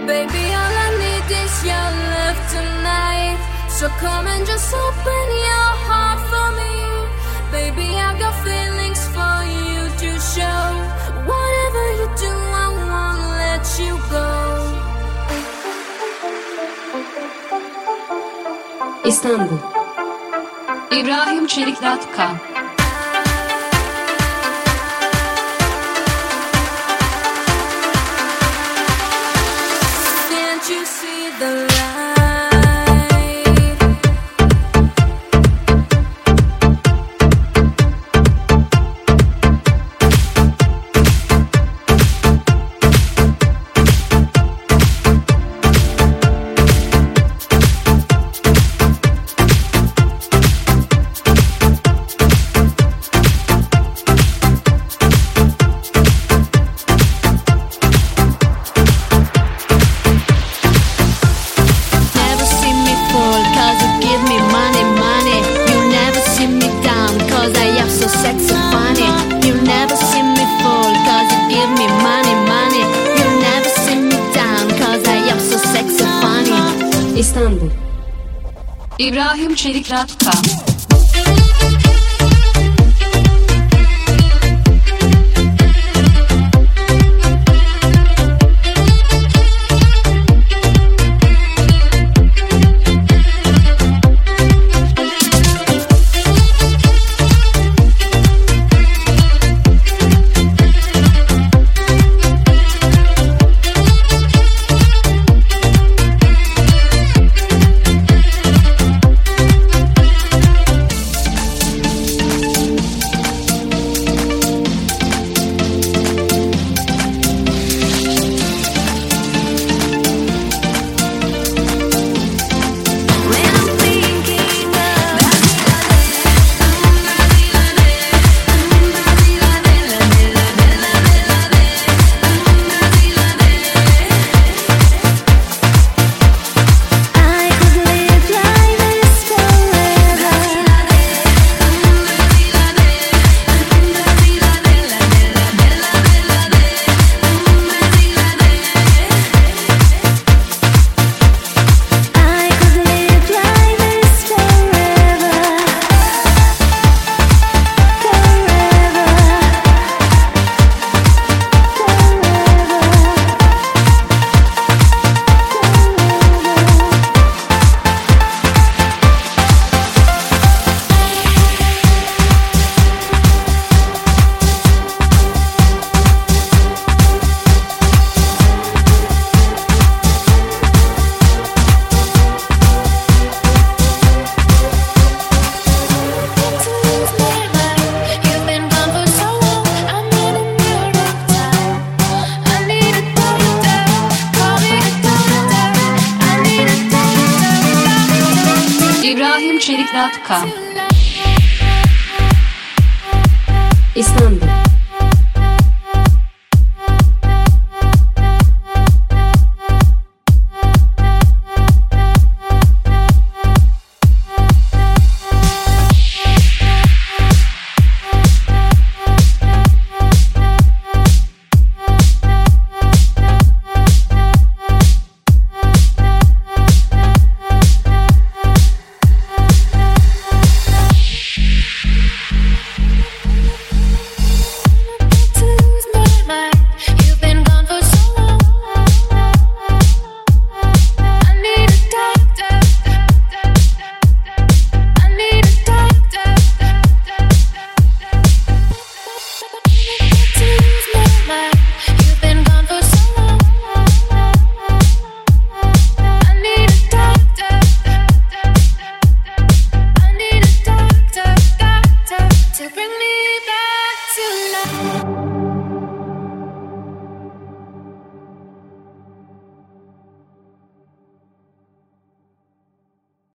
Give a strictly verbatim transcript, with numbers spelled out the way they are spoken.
Baby, all I need is your love tonight. So come and just open your heart for me. Baby, I got feelings for you to show. Whatever you do, I won't let you go. İstanbul İbrahim Çelik nokta com Can't you see the light? İstanbul İbrahim Çelik nokta com İbrahim Çelik nokta com İstanbul To bring me back to life.